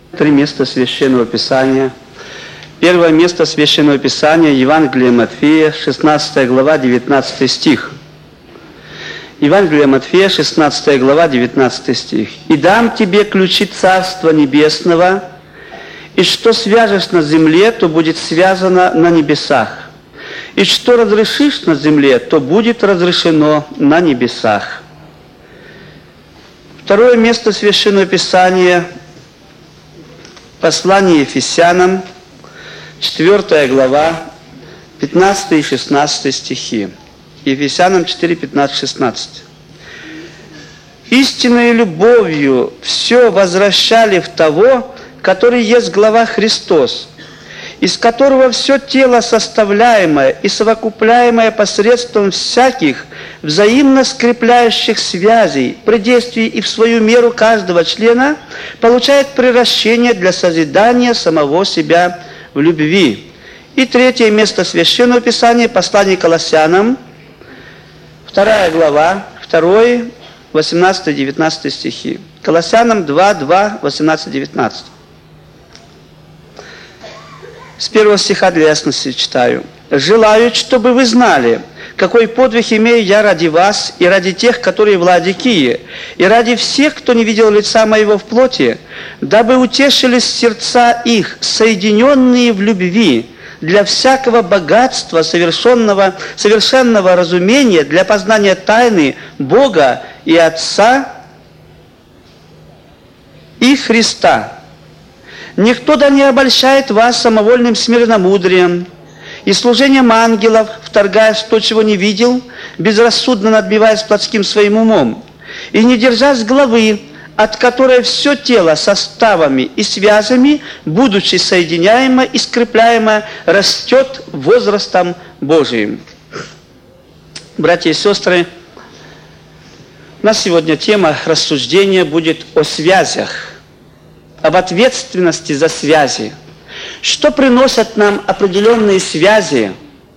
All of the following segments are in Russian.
Три места Священного Писания. Первое место Священного Писания, Евангелие Матфея, 16 глава, 19 стих. Евангелие Матфея, 16 глава, 19 стих. «И дам тебе ключи Царства Небесного, и что свяжешь на земле, то будет связано на небесах. И что разрешишь на земле, то будет разрешено на небесах». Второе место Священного Писания, послание Ефесянам, 4 глава, 15 и 16 стихи. Ефесянам 4, 15, 16. «Истинной любовью все возвращали в того, который есть глава Христос, из которого все тело составляемое и совокупляемое посредством всяких взаимно скрепляющих связей при действии и в свою меру каждого члена получает приращение для созидания самого себя в любви». И третье место Священного Писания, послание Колоссянам, 2 глава, 2, 18-19 стихи. Колоссянам 2, 2, 18-19. С первого стиха для ясности читаю. «Желаю, чтобы вы знали, какой подвиг имею я ради вас и ради тех, которые в Лаодикии, и ради всех, кто не видел лица моего в плоти, дабы утешились сердца их, соединенные в любви, для всякого богатства, совершенного разумения, для познания тайны Бога и Отца и Христа. Никто да не обольщает вас самовольным смиренномудрием и служением ангелов, вторгаясь в то, чего не видел, безрассудно надбиваясь плотским своим умом, и не держась главы, от которой все тело составами и связями, будучи соединяемо и скрепляемо, растет возрастом Божиим». Братья и сестры, у нас сегодня тема рассуждения будет о связях, об ответственности за связи. Что приносят нам определенные связи?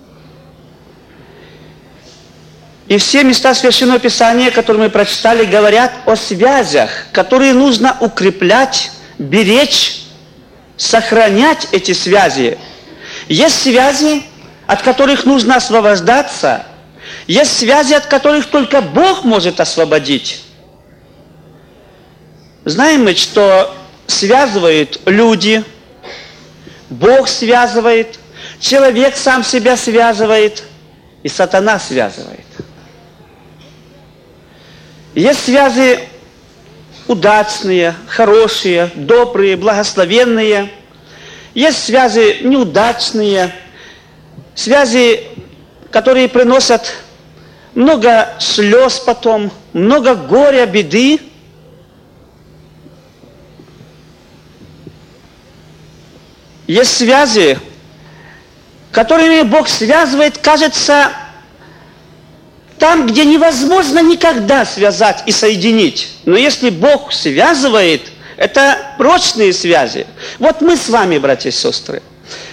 И все места Священного Писания, которые мы прочитали, говорят о связях, которые нужно укреплять, беречь, сохранять эти связи. Есть связи, от которых нужно освобождаться. Есть связи, от которых только Бог может освободить. Знаем мы, что связывают люди, Бог связывает, человек сам себя связывает, и сатана связывает. Есть связи удачные, хорошие, добрые, благословенные. Есть связи неудачные, связи, которые приносят много слез потом, много горя, беды. Есть связи, которыми Бог связывает, кажется, там, где невозможно никогда связать и соединить. Но если Бог связывает, это прочные связи. Вот мы с вами, братья и сестры,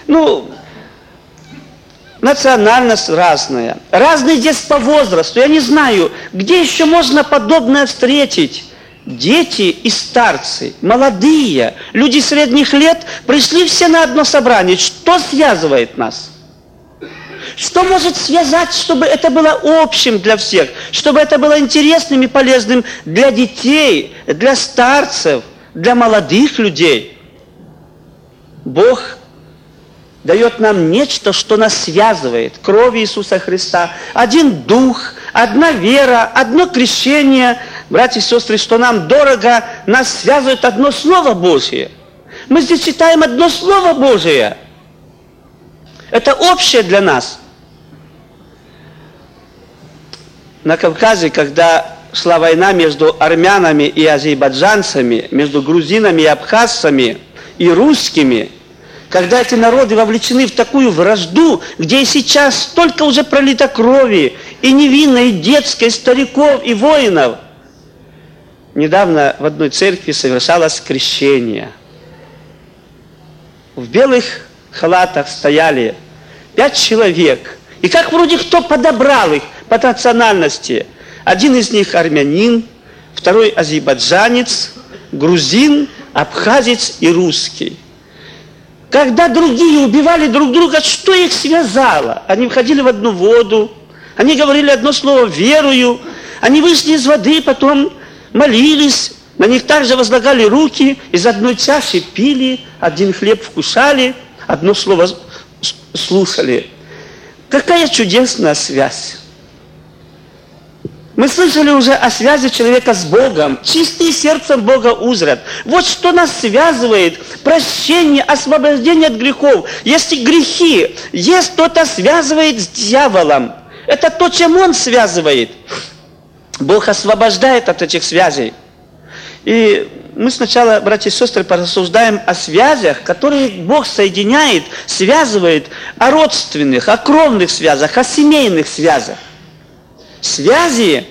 национальность разная, разный здесь по возрасту. Я не знаю, где еще можно подобное встретить. Дети и старцы, молодые, люди средних лет пришли все на одно собрание. Что связывает нас? Что может связать, чтобы это было общим для всех, чтобы это было интересным и полезным для детей, для старцев, для молодых людей? Бог дает нам нечто, что нас связывает. Кровь Иисуса Христа, один дух, одна вера, одно крещение. Братья и сестры, что нам дорого, нас связывает одно Слово Божие. Мы здесь читаем одно Слово Божие. Это общее для нас. На Кавказе, когда шла война между армянами и азербайджанцами, между грузинами и абхазцами и русскими, когда эти народы вовлечены в такую вражду, где и сейчас столько уже пролито крови, и невинной, и детской, и стариков, и воинов. Недавно в одной церкви совершалось крещение. В белых халатах стояли 5 человек. И как вроде кто подобрал их по национальности. Один из них армянин, второй азербайджанец, грузин, абхазец и русский. Когда другие убивали друг друга, что их связало? Они входили в одну воду, они говорили одно слово «верую», они вышли из воды, потом молились, на них также возлагали руки, из одной чаши пили, один хлеб вкушали, одно слово слушали. Какая чудесная связь! Мы слышали уже о связи человека с Богом. Чистые сердцем Бога узрят. Вот что нас связывает. Прощение, освобождение от грехов. Если грехи, есть кто-то связывает с дьяволом. Это то, чем он связывает. Бог освобождает от этих связей. И мы сначала, братья и сестры, порассуждаем о связях, которые Бог соединяет, связывает, о родственных, о кровных связях, о семейных связях. Связи,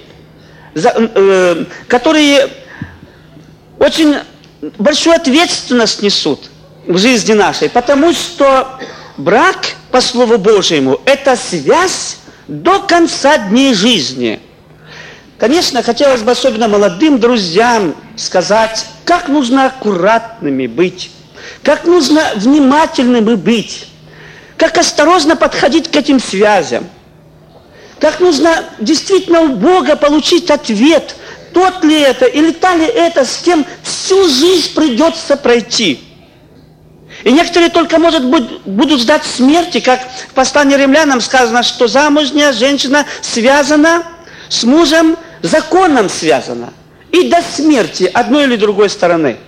которые очень большую ответственность несут в жизни нашей, потому что брак, по Слову Божьему, это связь до конца дней жизни. Конечно, хотелось бы особенно молодым друзьям сказать, как нужно аккуратными быть, как нужно внимательными быть, как осторожно подходить к этим связям. Как нужно действительно у Бога получить ответ, тот ли это или та ли это, с кем всю жизнь придется пройти. И некоторые только, может быть, будут ждать смерти, как в послании римлянам сказано, что замужняя женщина связана с мужем, законом связана. И до смерти одной или другой стороны.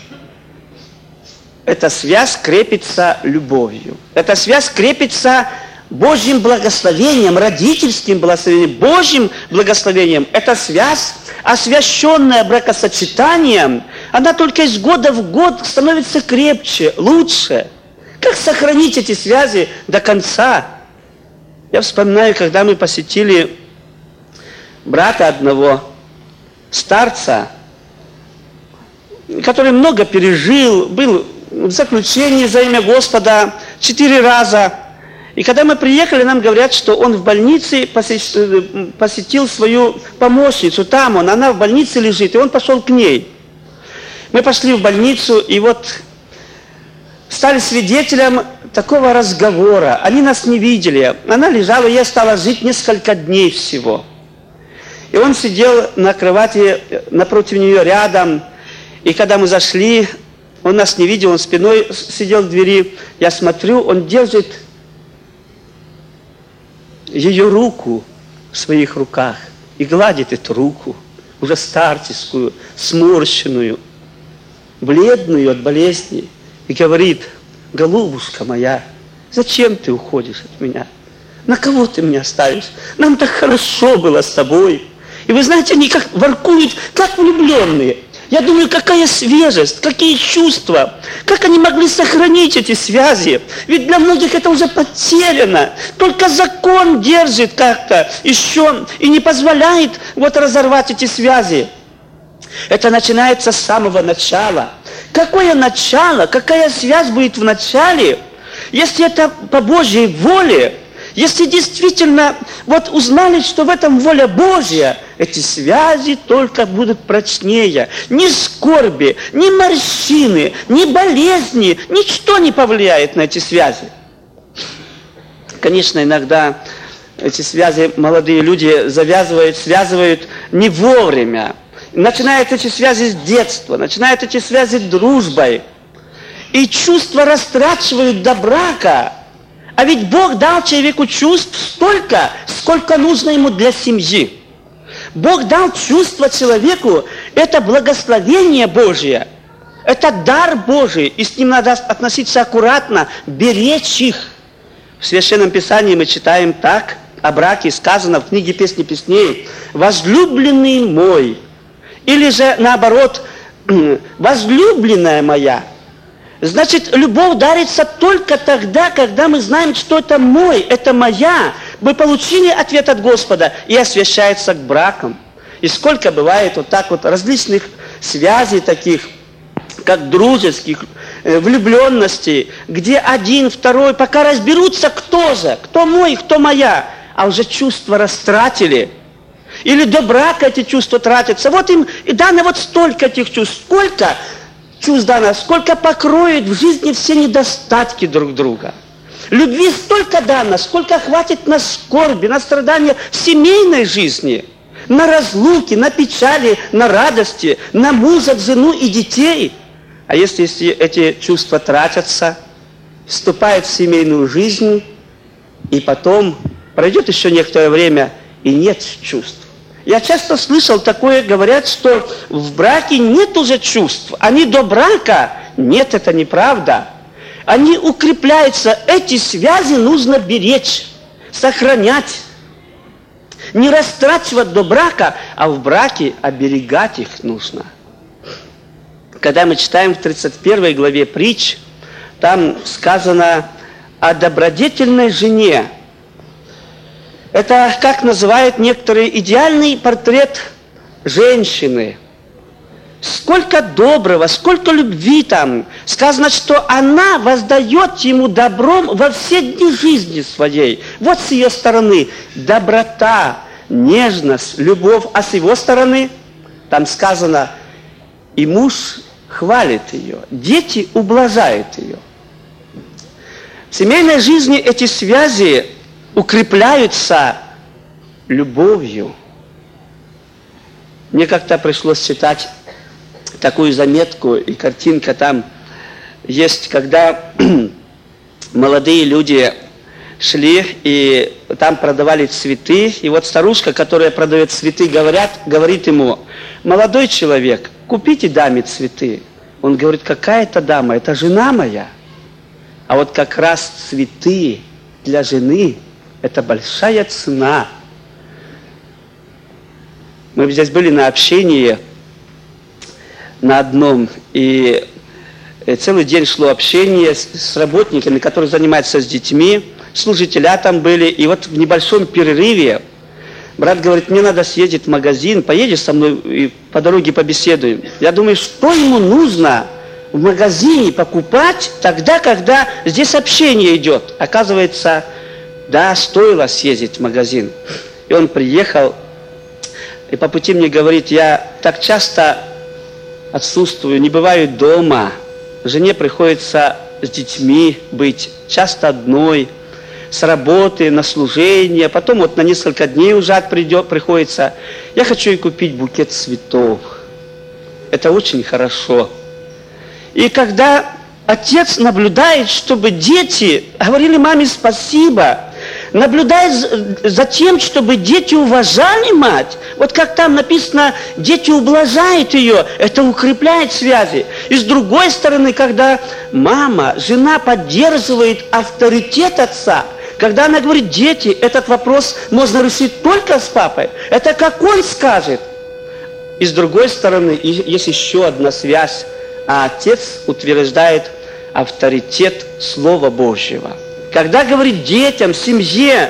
Эта связь крепится любовью. Эта связь крепится Божьим благословением, родительским благословением, Божьим благословением. Эта связь, освященная бракосочетанием, она только из года в год становится крепче, лучше. Как сохранить эти связи до конца? Я вспоминаю, когда мы посетили брата одного, старца, который много пережил, был в заключении за имя Господа 4 раза. И когда мы приехали, нам говорят, что он в больнице посетил свою помощницу. Там она в больнице лежит, и он пошел к ней. Мы пошли в больницу, и вот стали свидетелем такого разговора. Они нас не видели. Она лежала, ей осталось жить несколько дней всего. И он сидел на кровати напротив нее рядом. И когда мы зашли, он нас не видел, он спиной сидел в двери. Я смотрю, он держит ее руку в своих руках и гладит эту руку, уже старческую, сморщенную, бледную от болезни, и говорит: голубушка моя, зачем ты уходишь от меня? На кого ты меня оставишь? Нам так хорошо было с тобой. И вы знаете, они как воркуют, как влюбленные. Я думаю, какая свежесть, какие чувства, как они могли сохранить эти связи. Ведь для многих это уже потеряно. Только закон держит как-то еще и не позволяет вот разорвать эти связи. Это начинается с самого начала. Какое начало, какая связь будет в начале, если это по Божьей воле? Если действительно вот узнали, что в этом воля Божья, эти связи только будут прочнее. Ни скорби, ни морщины, ни болезни, ничто не повлияет на эти связи. Конечно, иногда эти связи молодые люди связывают не вовремя. Начинают эти связи с детства, начинают эти связи дружбой. И чувства растрачивают до брака. А ведь Бог дал человеку чувств столько, сколько нужно ему для семьи. Бог дал чувство человеку, это благословение Божье, это дар Божий, и с ним надо относиться аккуратно, беречь их. В Священном Писании мы читаем так, о браке сказано в книге «Песни песней», «возлюбленный мой», или же наоборот, «возлюбленная моя». Значит, любовь дарится только тогда, когда мы знаем, что это мой, это моя. Мы получили ответ от Господа, и освящается к бракам. И сколько бывает вот так вот различных связей таких, как дружеских, влюбленностей, где один, второй, пока разберутся, кто же, кто мой, кто моя, а уже чувства растратили. Или до брака эти чувства тратятся. Вот им и дано вот столько этих чувств. Сколько? чувств дано, сколько покроет в жизни все недостатки друг друга. Любви столько дано, сколько хватит на скорби, на страдания в семейной жизни, на разлуки, на печали, на радости, на мужа, жену и детей. А если эти чувства тратятся, вступают в семейную жизнь, и потом пройдет еще некоторое время, и нет чувств. Я часто слышал такое, говорят, что в браке нет уже чувств. Они до брака. Нет, это неправда. Они укрепляются. Эти связи нужно беречь, сохранять. Не растрачивать до брака, а в браке оберегать их нужно. Когда мы читаем в 31 главе притч, там сказано о добродетельной жене. Это, как называют некоторые, идеальный портрет женщины. Сколько доброго, сколько любви там. Сказано, что она воздает ему добром во все дни жизни своей. Вот с ее стороны доброта, нежность, любовь. А с его стороны там сказано, и муж хвалит ее, дети ублажают ее. В семейной жизни эти связи укрепляются любовью. Мне как-то пришлось читать такую заметку, и картинка там есть, когда молодые люди шли, и там продавали цветы, и вот старушка, которая продает цветы, говорит ему: молодой человек, купите даме цветы. Он говорит: какая это дама? Это жена моя. А вот как раз цветы для жены – это большая цена. Мы здесь были на общении на одном, и целый день шло общение с работниками, которые занимаются с детьми, служителя там были, и вот в небольшом перерыве брат говорит: мне надо съездить в магазин, поедешь со мной и по дороге побеседуем. Я думаю, что ему нужно в магазине покупать тогда, когда здесь общение идет. Оказывается, да, стоило съездить в магазин. И он приехал, и по пути мне говорит: я так часто отсутствую, не бываю дома. Жене приходится с детьми быть, часто одной, с работы, на служение, потом вот на несколько дней ужать приходится. Я хочу ей купить букет цветов. Это очень хорошо. И когда отец наблюдает, чтобы дети говорили маме спасибо, наблюдает за тем, чтобы дети уважали мать, вот как там написано, дети ублажают ее, это укрепляет связи. И с другой стороны, когда мама, жена поддерживает авторитет отца, когда она говорит: дети, этот вопрос можно решить только с папой, это как он скажет. И с другой стороны, есть еще одна связь, а отец утверждает авторитет Слова Божьего. Когда говорит детям, семье,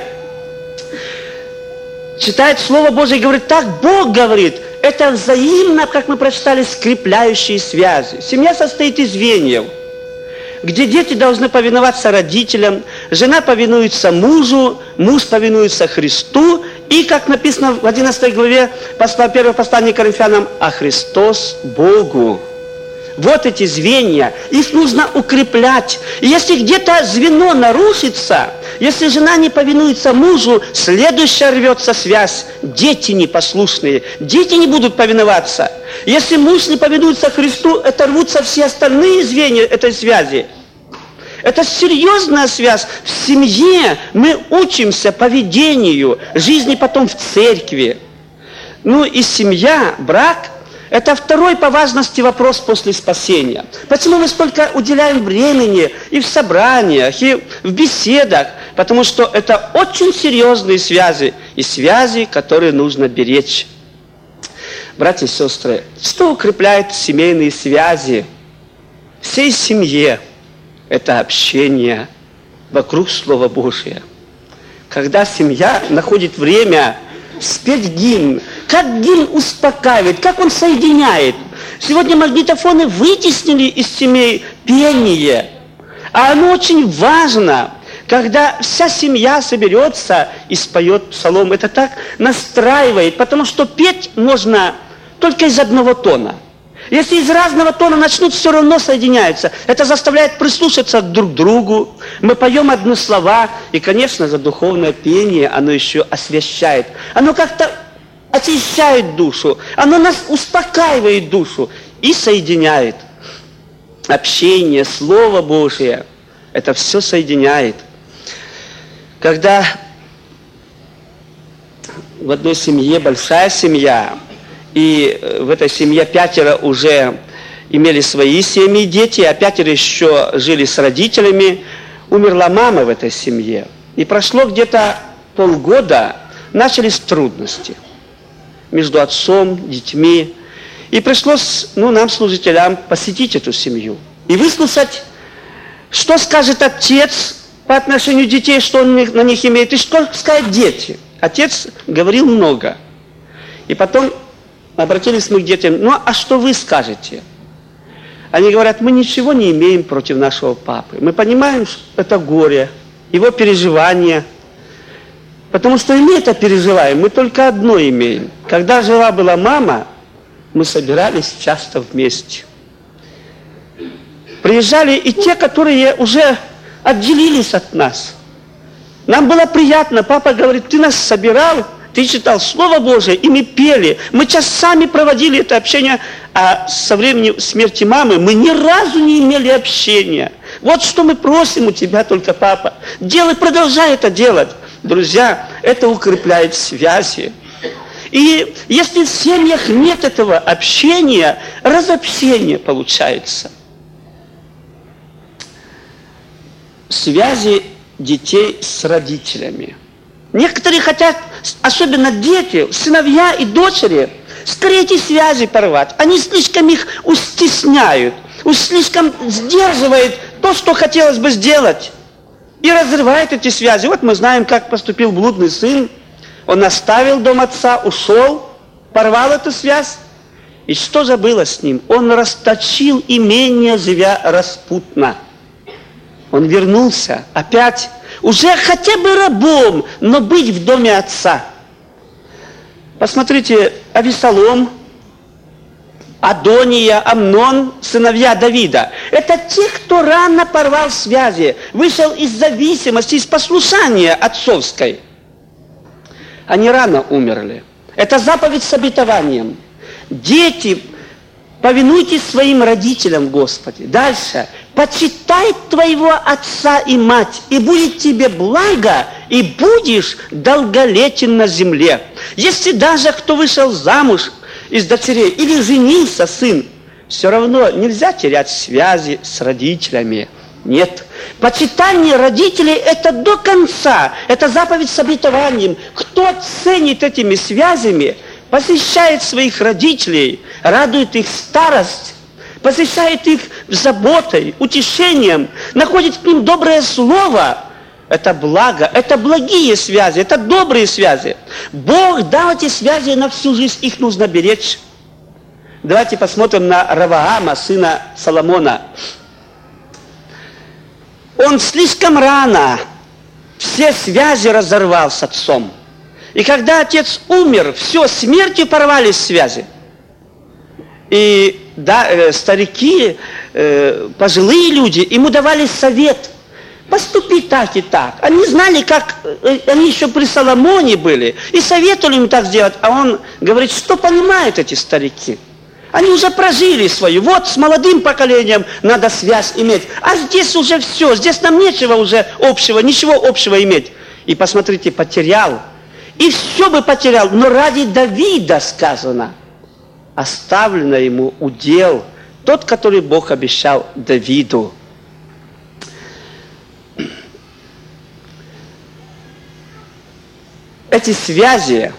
читает Слово Божие и говорит: так Бог говорит, это взаимно, как мы прочитали, скрепляющие связи. Семья состоит из звеньев, где дети должны повиноваться родителям, жена повинуется мужу, муж повинуется Христу, и, как написано в 11 главе 1 послания к Коринфянам, а Христос Богу. Вот эти звенья, их нужно укреплять. И если где-то звено нарушится, если жена не повинуется мужу, следующая рвется связь. Дети непослушные, дети не будут повиноваться. Если муж не повинуется Христу, это рвутся все остальные звенья этой связи. Это серьезная связь. В семье мы учимся поведению, жизни потом в церкви. Ну и семья, брак – это второй по важности вопрос после спасения. Почему мы столько уделяем времени и в собраниях, и в беседах? Потому что это очень серьезные связи, и связи, которые нужно беречь. Братья и сестры, что укрепляет семейные связи всей семье? Это общение вокруг Слова Божия. Когда семья находит время спеть гимн, как гимн успокаивает, как он соединяет. Сегодня магнитофоны вытеснили из семей пение, а оно очень важно, когда вся семья соберется и споет псалом. Это так настраивает, потому что петь можно только из одного тона. Если из разного тона начнут, все равно соединяются. Это заставляет прислушаться друг к другу. Мы поем одни слова. И, конечно же, духовное пение, оно еще освящает. Оно как-то очищает душу. Оно нас успокаивает душу и соединяет. Общение, Слово Божие, это все соединяет. Когда в одной семье, большая семья, и в этой семье 5 уже имели свои семьи, дети, а 5 еще жили с родителями. Умерла мама в этой семье. И прошло где-то полгода, начались трудности между отцом, детьми. И пришлось, нам, служителям, посетить эту семью и выслушать, что скажет отец по отношению детей, что он на них имеет, и что скажут дети. Отец говорил много. И потом обратились мы к детям: а что вы скажете? Они говорят: мы ничего не имеем против нашего папы. Мы понимаем, что это горе, его переживания. Потому что и мы это переживаем, мы только одно имеем. Когда жива была мама, мы собирались часто вместе. Приезжали и те, которые уже отделились от нас. Нам было приятно. Папа говорит: ты нас собирал, ты читал Слово Божие, и мы пели. Мы часами проводили это общение, а со времени смерти мамы мы ни разу не имели общения. Вот что мы просим у тебя только, папа. Делай, продолжай это делать. Друзья, это укрепляет связи. И если в семьях нет этого общения, разобщение получается. Связи детей с родителями. Некоторые хотят, особенно дети, сыновья и дочери, скорее эти связи порвать. Они слишком их устесняют, слишком сдерживают то, что хотелось бы сделать. И разрывают эти связи. Вот мы знаем, как поступил блудный сын. Он оставил дом отца, ушел, порвал эту связь. И что же было с ним? Он расточил имение, живя распутно. Он вернулся опять, уже хотя бы рабом, но быть в доме отца. Посмотрите, Авесолом, Адония, Амнон, сыновья Давида. Это те, кто рано порвал связи, вышел из зависимости, из послушания отцовской. Они рано умерли. Это заповедь с обетованием. Дети, повинуйтесь своим родителям, Господи. Дальше. Почитай твоего отца и мать, и будет тебе благо, и будешь долголетен на земле. Если даже кто вышел замуж из дочерей или женился сын, все равно нельзя терять связи с родителями. Нет. Почитание родителей – это до конца. Это заповедь с обетованием. Кто ценит этими связями, посещает своих родителей, радует их старость, посещает их заботой, утешением, находит к ним доброе слово. Это благо, это благие связи, это добрые связи. Бог дал эти связи на всю жизнь, их нужно беречь. Давайте посмотрим на Раваама, сына Соломона. Он слишком рано все связи разорвал с отцом. И когда отец умер, все, смертью порвались связи. И старики, пожилые люди, ему давали совет: поступи так и так. Они знали, как, они еще при Соломоне были, и советовали ему так сделать. А он говорит, что понимают эти старики? Они уже прожили свою. Вот с молодым поколением надо связь иметь. А здесь уже все, здесь нам нечего уже общего, ничего общего иметь. И посмотрите, потерял. И все бы потерял, но ради Давида сказано, оставлено ему удел, тот, который Бог обещал Давиду. Эти связи,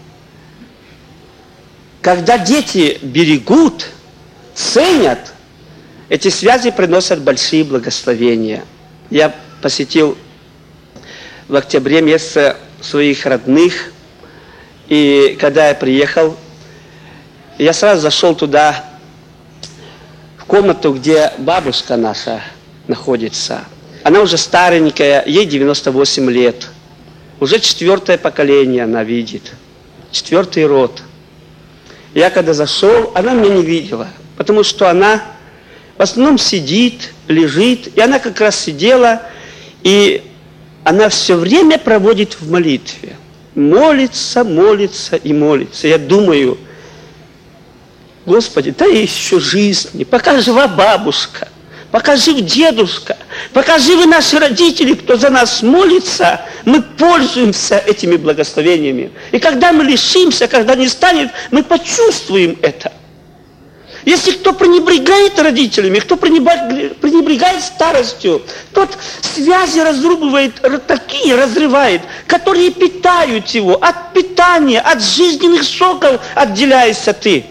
когда дети берегут, ценят, эти связи приносят большие благословения. Я посетил в октябре месяце своих родных, и когда я приехал, я сразу зашел туда, в комнату, где бабушка наша находится. Она уже старенькая, ей 98 лет. Уже 4-е поколение она видит, 4-й род. Я когда зашел, она меня не видела, потому потому что она в основном сидит, лежит, и она как раз сидела, и она все время проводит в молитве. Молится, молится и молится. Я думаю, Господи, дай ей еще жизни, пока жива бабушка, пока жив дедушка, пока живы наши родители, кто за нас молится, мы пользуемся этими благословениями. И когда мы лишимся, когда не станет, мы почувствуем это. Если кто пренебрегает родителями, кто пренебрегает старостью, тот связи разрубывает, такие разрывает, которые питают его. От питания, от жизненных соков отделяешься ты.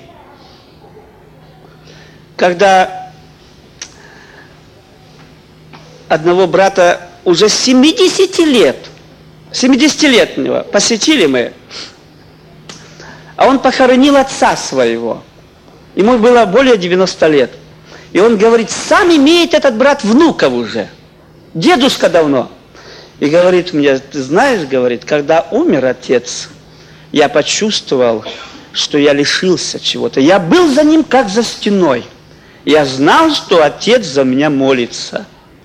Когда одного брата уже 70 лет, 70-летнего посетили мы, а он похоронил отца своего. Ему было более 90 лет. И он говорит, сам имеет этот брат внуков уже. Дедушка давно. И говорит мне, ты знаешь, говорит, когда умер отец, я почувствовал, что я лишился чего-то. Я был за ним как за стеной. Я знал, что отец за меня молится.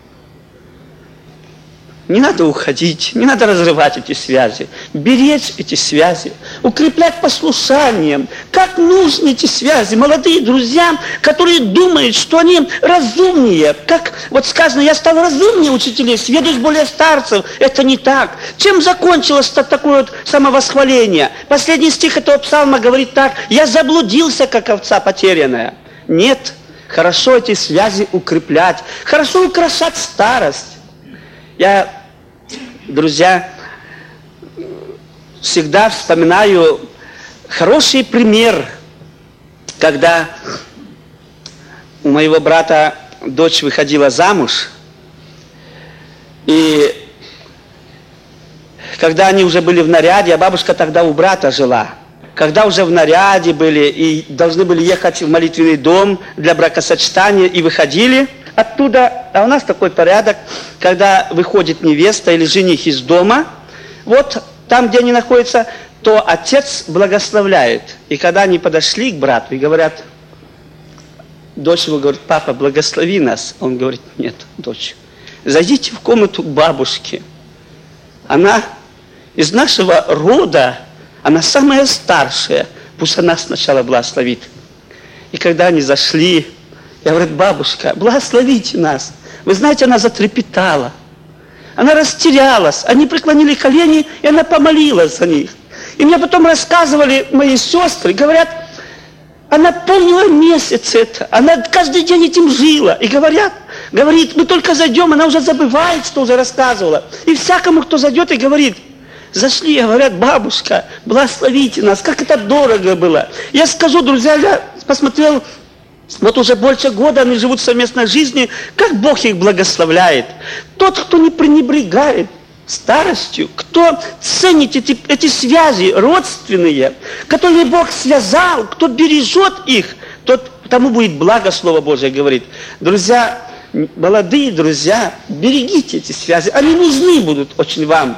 Не надо уходить, не надо разрывать эти связи, беречь эти связи, укреплять послушанием. Как нужны эти связи? Молодые друзья, которые думают, что они разумнее. Как вот сказано, я стал разумнее учителей, сведущ более старцев. Это не так. Чем закончилось такое вот самовосхваление? Последний стих этого псалма говорит так: я заблудился, как овца потерянная. Нет, хорошо эти связи укреплять, хорошо украшать старость. Я, друзья, всегда вспоминаю хороший пример, когда у моего брата дочь выходила замуж, и когда они уже были в наряде, а бабушка тогда у брата жила, когда уже в наряде были и должны были ехать в молитвенный дом для бракосочетания и выходили оттуда, а у нас такой порядок, когда выходит невеста или жених из дома, вот там, где они находятся, то отец благословляет. И когда они подошли к брату и говорят, дочь его говорит, папа, благослови нас. Он говорит, нет, дочь, зайдите в комнату к бабушке. Она из нашего рода, она самая старшая, пусть она сначала благословит. И когда они зашли, я говорю, бабушка, благословите нас. Вы знаете, она затрепетала. Она растерялась. Они преклонили колени, и она помолилась за них. И мне потом рассказывали мои сестры, говорят, она помнила месяц это. Она каждый день этим жила. И говорит, мы только зайдем, она уже забывает, что уже рассказывала. И всякому, кто зайдет и говорит, зашли, говорят, бабушка, благословите нас, как это дорого было. Я скажу, друзья, я посмотрел, вот уже больше года они живут в совместной жизни, как Бог их благословляет. Тот, кто не пренебрегает старостью, кто ценит эти связи родственные, которые Бог связал, кто бережет их, тому будет благо, Слово Божие говорит. Друзья, молодые друзья, берегите эти связи, они нужны будут очень вам.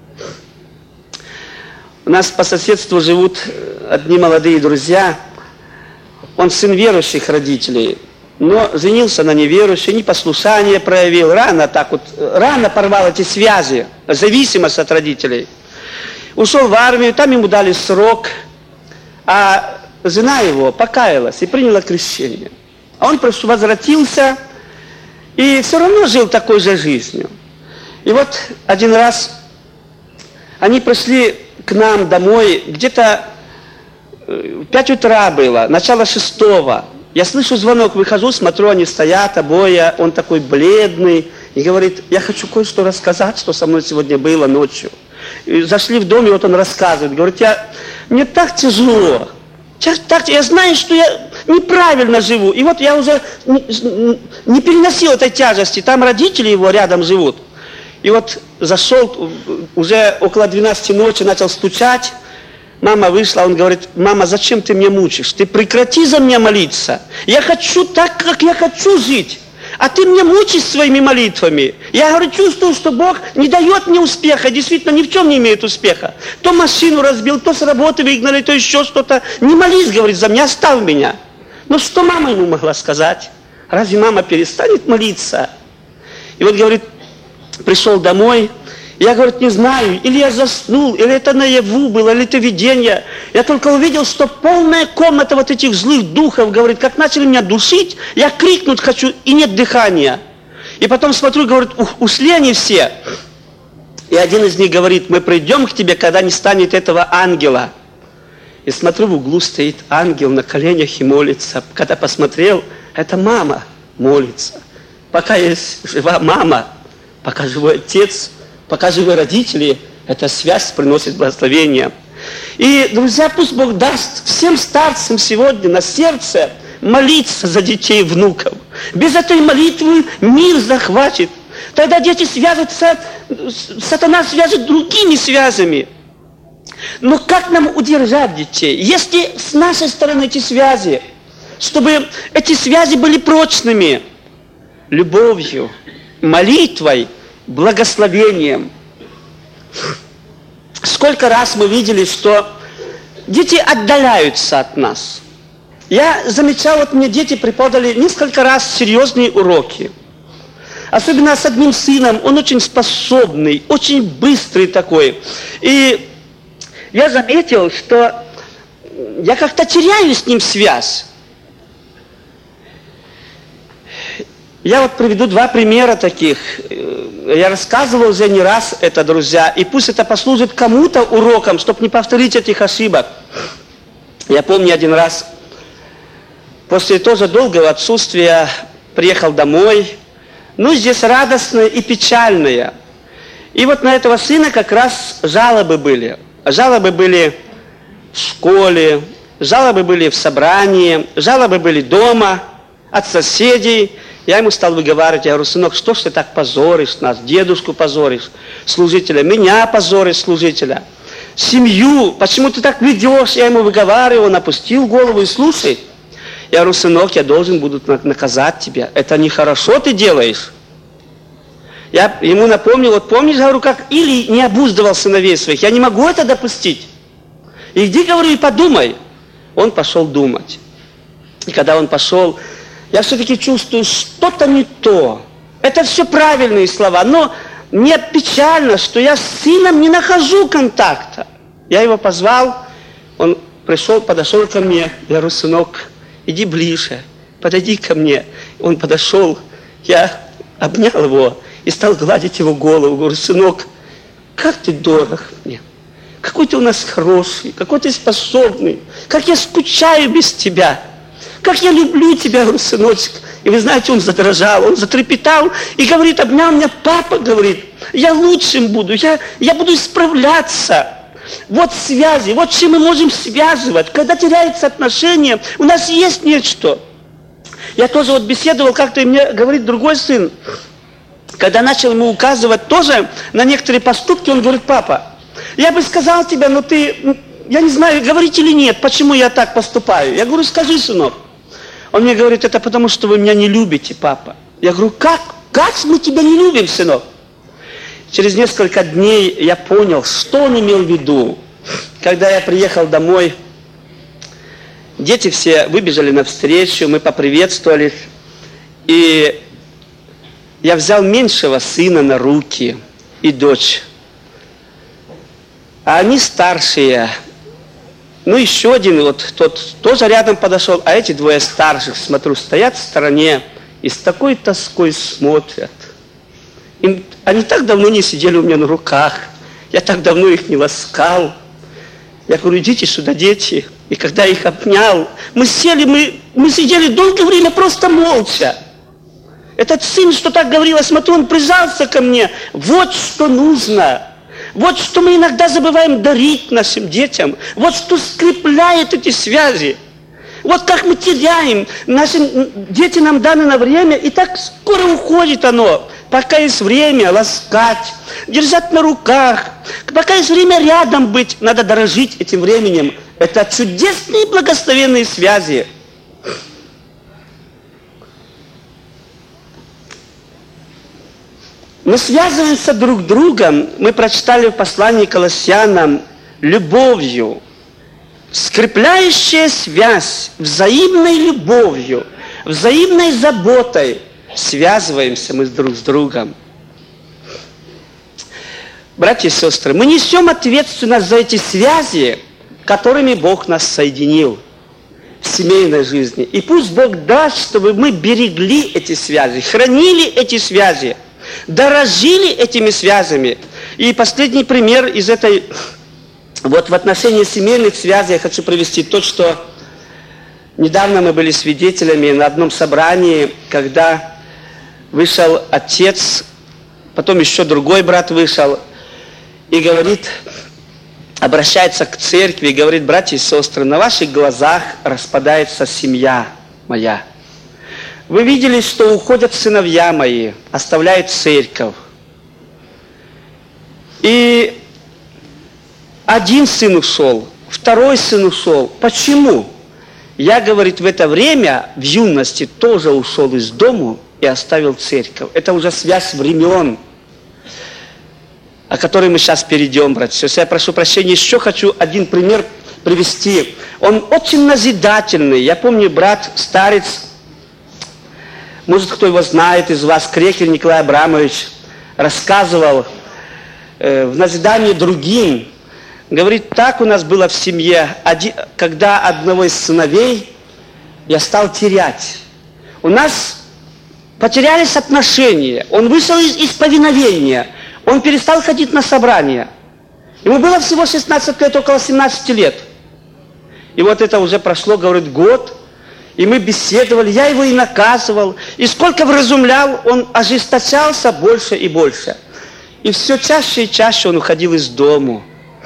У нас по соседству живут одни молодые друзья. Он сын верующих родителей, но женился на неверующей, непослушание проявил, рано порвал эти связи, зависимость от родителей. Ушел в армию, там ему дали срок, а жена его покаялась и приняла крещение. А он просто возвратился и все равно жил такой же жизнью. И вот один раз они пришли к нам домой, где-то 5 утра было, начало 6. Я слышу звонок, выхожу, смотрю, они стоят обои, он такой бледный, и говорит, я хочу кое-что рассказать, что со мной сегодня было ночью. И зашли в дом, и вот он рассказывает, говорит, мне так тяжело, я знаю, что я неправильно живу, и вот я уже не переносил этой тяжести, там родители его рядом живут. И вот зашел, уже около 12 ночи, начал стучать. Мама вышла, он говорит, мама, зачем ты меня мучишь? Ты прекрати за меня молиться. Я хочу так, как я хочу жить. А ты меня мучишь своими молитвами. Я, говорю, чувствую, что Бог не дает мне успеха. Действительно, ни в чем не имеет успеха. То машину разбил, то с работы выгнали, то еще что-то. Не молись, говорит, за меня, оставь меня. Ну что мама ему могла сказать? Разве мама перестанет молиться? И вот, говорит, пришел домой, я, говорит, не знаю, или я заснул, или это наяву было, или это видение. Я только увидел, что полная комната вот этих злых духов, говорит, как начали меня душить, я крикнуть хочу, и нет дыхания. И потом смотрю, говорит, ушли они все. И один из них говорит, мы придем к тебе, когда не станет этого ангела. И смотрю, в углу стоит ангел на коленях и молится. Когда посмотрел, это мама молится. Пока есть жива мама, пока живой отец, пока живы родители, эта связь приносит благословение. И, друзья, пусть Бог даст всем старцам сегодня на сердце молиться за детей и внуков. Без этой молитвы мир захватит. Тогда дети свяжутся, сатана свяжет другими связями. Но как нам удержать детей? Если с нашей стороны эти связи, чтобы эти связи были прочными, любовью, молитвой, благословением. Сколько раз мы видели, что дети отдаляются от нас. Я замечал, вот мне дети преподали несколько раз серьезные уроки. Особенно с одним сыном, он очень способный, очень быстрый такой. И я заметил, что я как-то теряю с ним связь. Я вот приведу два примера таких. Я рассказывал уже не раз это, друзья, и пусть это послужит кому-то уроком, чтобы не повторить этих ошибок. Я помню один раз, после тоже долгого отсутствия, приехал домой. Ну, здесь радостное и печальное. И вот на этого сына как раз жалобы были. Жалобы были в школе, жалобы были в собрании, жалобы были дома, от соседей. Я ему стал выговаривать, я говорю, сынок, что ж ты так позоришь нас, дедушку позоришь, служителя, меня позоришь, служителя, семью, почему ты так ведешь? Я ему выговаривал, он опустил голову и слушай. Я говорю, сынок, я должен буду наказать тебя, это нехорошо ты делаешь. Я ему напомнил, вот помнишь, говорю, как Илий не обуздывал сыновей своих, я не могу это допустить. Иди, говорю, и подумай. Он пошел думать. И когда он пошел, я все-таки чувствую, что-то не то. Это все правильные слова, но мне печально, что я с сыном не нахожу контакта. Я его позвал, он пришел, подошел ко мне. Я говорю, сынок, иди ближе, подойди ко мне. Он подошел, я обнял его и стал гладить его голову. Говорю, сынок, как ты дорог мне. Какой ты у нас хороший, какой ты способный. Как я скучаю без тебя. Как я люблю тебя, говорю, сыночек. И вы знаете, он задрожал, он затрепетал и говорит, обнял меня, папа, говорит, я лучшим буду, я буду исправляться. Вот связи, вот чем мы можем связывать. Когда теряется отношение, у нас есть нечто. Я тоже вот беседовал, как-то и мне говорит другой сын, когда начал ему указывать тоже на некоторые поступки, он говорит, папа, я бы сказал тебе, но ты, я не знаю, говорить или нет, почему я так поступаю. Я говорю, скажи, сынок. Он мне говорит, это потому, что вы меня не любите, папа. Я говорю, как мы тебя не любим, сынок? Через несколько дней я понял, что он имел в виду. Когда я приехал домой, дети все выбежали навстречу, мы поприветствовались. И я взял меньшего сына на руки и дочь. А они старшие. Ну, еще один, вот тот тоже рядом подошел, а эти двое старших, смотрю, стоят в стороне и с такой тоской смотрят. Они так давно не сидели у меня на руках, я так давно их не ласкал. Я говорю, идите сюда, дети. И когда я их обнял, мы сидели долгое время просто молча. Этот сын, что так говорил, я смотрю, он прижался ко мне. Вот что нужно. Вот что мы иногда забываем дарить нашим детям. Вот что скрепляет эти связи. Вот как мы теряем. Наши дети нам даны на время, и так скоро уходит оно. Пока есть время ласкать, держать на руках. Пока есть время рядом быть, надо дорожить этим временем. Это чудесные благословенные связи. Мы связываемся друг с другом, мы прочитали в послании к Колоссянам, любовью. скрепляющая связь взаимной любовью, взаимной заботой связываемся мы друг с другом. Братья и сестры, мы несем ответственность за эти связи, которыми Бог нас соединил в семейной жизни. И пусть Бог даст, чтобы мы берегли эти связи, хранили эти связи, дорожили этими связями. И последний пример из этой, вот в отношении семейных связей я хочу привести то, что недавно мы были свидетелями на одном собрании, когда вышел отец, потом еще другой брат вышел, и говорит, обращается к церкви и говорит: братья и сестры, на ваших глазах распадается семья моя. Вы видели, что уходят сыновья мои, оставляют церковь. И один сын ушел, второй сын ушел. Почему? Я, говорит, в это время, в юности, тоже ушел из дому и оставил церковь. Это уже связь времен, о которой мы сейчас перейдем, братья. Я прошу прощения, еще хочу один пример привести. Он очень назидательный. Я помню, брат, старец, может, кто его знает из вас, Крекель Николай Абрамович, рассказывал в назидании другим. Говорит, так у нас было в семье, когда одного из сыновей я стал терять. У нас потерялись отношения. Он вышел из повиновения. Он перестал ходить на собрания. Ему было всего 16 лет, около 17 лет. И вот это уже прошло, говорит, год. И мы беседовали, я его и наказывал. И сколько вразумлял, он ожесточался больше и больше. И все чаще и чаще он уходил из дому.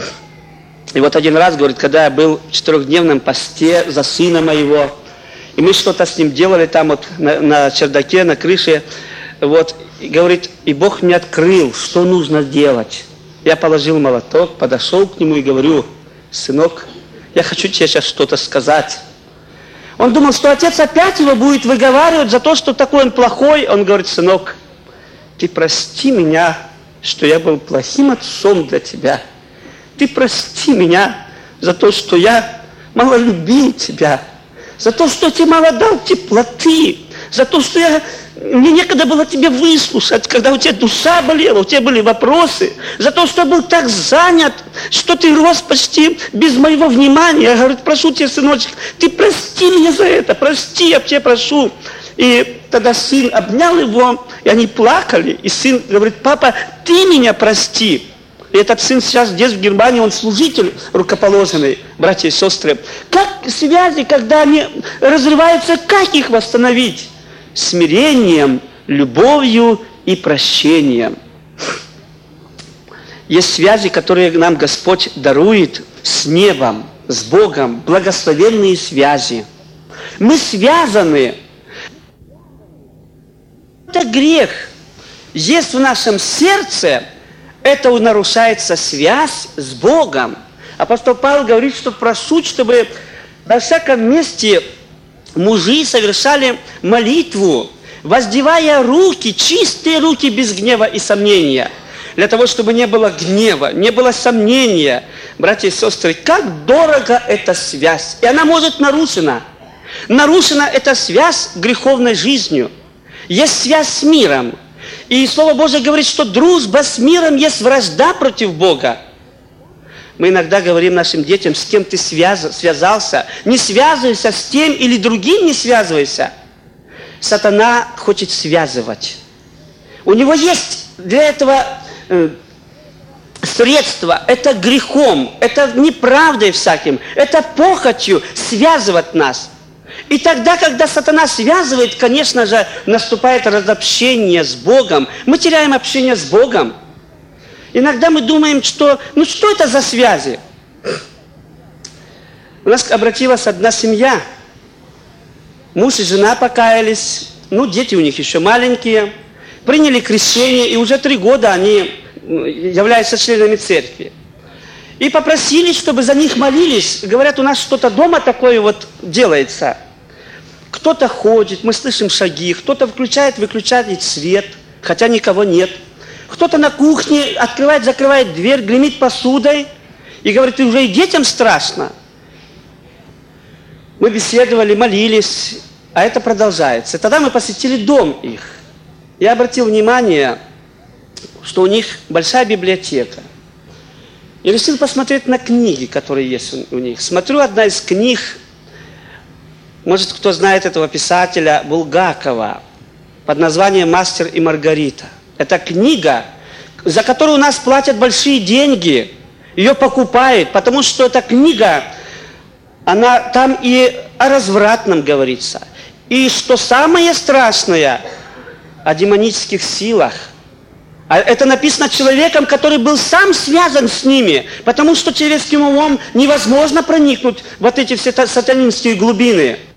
И вот один раз, говорит, когда я был в 4-дневном посте за сына моего, и мы что-то с ним делали там вот на чердаке, на крыше, вот, и говорит, и Бог мне открыл, что нужно делать. Я положил молоток, подошел к нему и говорю: сынок, я хочу тебе сейчас что-то сказать. Он думал, что отец опять его будет выговаривать за то, что такой он плохой. Он говорит: сынок, ты прости меня, что я был плохим отцом для тебя. Ты прости меня за то, что я мало любил тебя, за то, что я тебе мало дал теплоты, за то, что мне некогда было тебе выслушать, когда у тебя душа болела, у тебя были вопросы, за то, что я был так занят, что ты рос почти без моего внимания. Я говорю: прошу тебя, сыночек, ты прости меня за это, прости, я тебя прошу. И тогда сын обнял его, и они плакали, и сын говорит: папа, ты меня прости. И этот сын сейчас здесь, в Германии, он служитель рукоположенный, братья и сестры. Как связи, когда они разрываются, как их восстановить? Смирением, любовью и прощением. Есть связи, которые нам Господь дарует с небом, с Богом, благословенные связи. Мы связаны. Это грех. Есть в нашем сердце, это нарушается связь с Богом. Апостол Павел говорит, что прошу, чтобы во всяком месте мужи совершали молитву, воздевая руки, чистые руки без гнева и сомнения, для того, чтобы не было гнева, не было сомнения. Братья и сестры, как дорого эта связь. И она может нарушена. Нарушена эта связь греховной жизнью. Есть связь с миром. И Слово Божие говорит, что дружба с миром есть вражда против Бога. Мы иногда говорим нашим детям, с кем ты связался. Не связывайся с тем или другим, не связывайся. Сатана хочет связывать. У него есть для этого средства. Это грехом, это неправдой всяким, это похотью связывать нас. И тогда, когда сатана связывает, конечно же, наступает разобщение с Богом. Мы теряем общение с Богом. Иногда мы думаем, что это за связи? У нас обратилась одна семья. Муж и жена покаялись. Дети у них еще маленькие. Приняли крещение, и уже 3 года они являются членами церкви. И попросили, чтобы за них молились. Говорят, у нас что-то дома такое вот делается. Кто-то ходит, мы слышим шаги, кто-то включает, выключает свет, хотя никого нет. Кто-то на кухне открывает, закрывает дверь, гремит посудой и говорит, и уже и детям страшно. Мы беседовали, молились, а это продолжается. Тогда мы посетили дом их. Я обратил внимание, что у них большая библиотека. И решил посмотреть на книги, которые есть у них. Смотрю, одна из книг, может, кто знает этого писателя, Булгакова, под названием «Мастер и Маргарита». Это книга, за которую у нас платят большие деньги. Ее покупают, потому что эта книга, она там и о развратном говорится. И что самое страшное, о демонических силах. А это написано человеком, который был сам связан с ними, потому что человеческим умом невозможно проникнуть в вот эти все сатанинские глубины.